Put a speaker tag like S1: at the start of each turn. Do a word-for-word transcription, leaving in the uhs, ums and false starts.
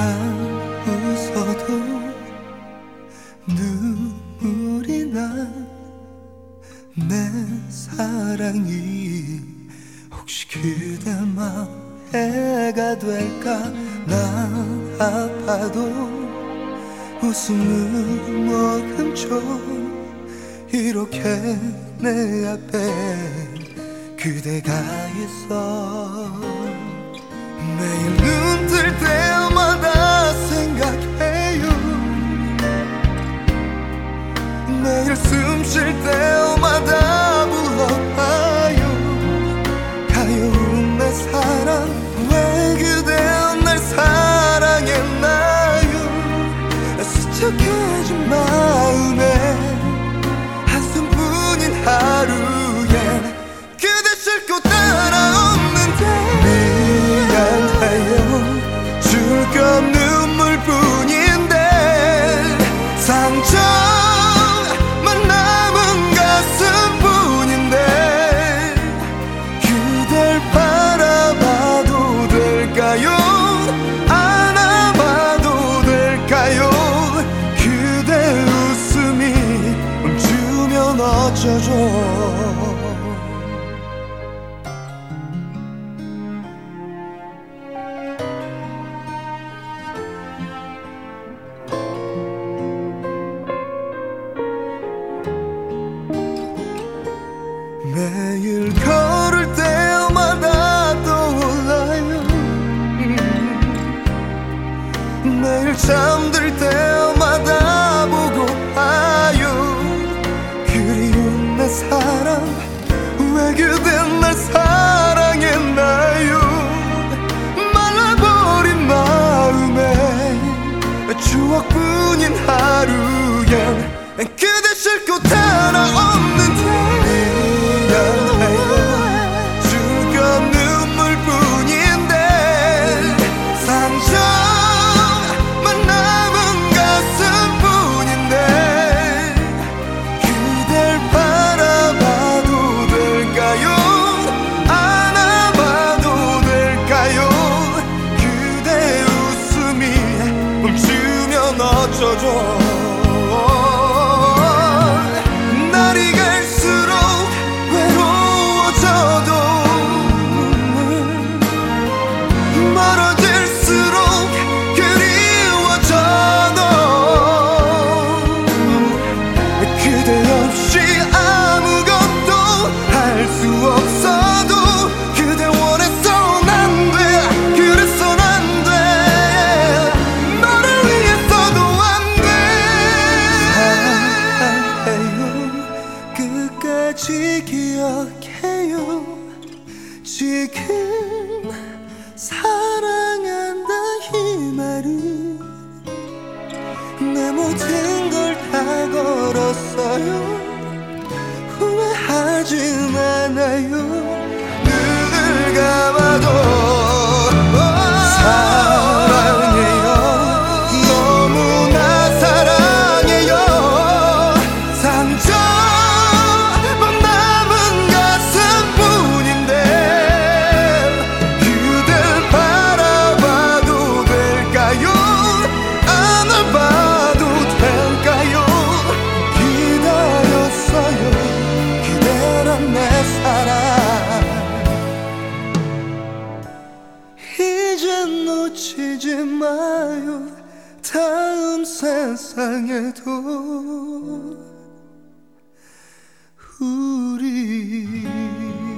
S1: 웃어도 눈물이 나. 내 사랑이 혹시 그대 맘에가 될까. 나 아파도 웃음은 머금죠. 이렇게 내 앞에 그대가 있어. 매일 눈 뜰 때마다 생각해요. 매일 숨 쉴 때마다 불러봐요. 가여운 내 사랑, 왜 그대 날 사랑했나요. 스쳐가진 마음에 한숨뿐인 하루에 그대 싫고 따라오는데 미안해요. 줄 건 눈물뿐인데 상처만 남은 가슴뿐인데 그댈 바라봐도 될까요. 안아봐도 될까요. 그대 웃음이 멈추면 어쩌죠. 매일 걸을 때마다 떠올라요. 음. 매일 잠들 때마다 보고 봐요. 그리운 내 사랑, 왜 그댄 날 사랑했나요. 말라버린 마음에 추억뿐인 하루엔 그대 싫고 따라없는데 줄 건 눈물뿐인데 상처만 남은 가슴뿐인데 그댈 바라봐도 될까요. 안아봐도 될까요. 그대 웃음이 멈추면 어쩌죠. 날이 갈수록 외로워져도 멀어질수록 그리워져도 그대 없이 아무것도 할 수 없어도 그대 원해선 안 돼. 그래선 안 돼. 너를 위해서도 안 돼. 사랑해요. 끝까지 기억해요. 지금 사랑한다 이 말은 내 모든 걸 다 걸었어요. 후회하진 않아요. 눈을 감아도 사랑해요. 너무나 사랑해요. 상처만 남은 가슴뿐인데 그댈 바라봐도 될까요. 안아봐도 될까요. 기다렸어요. 그대란 내 사랑. 이젠 놓치지 마요. 다음 세상에도 우리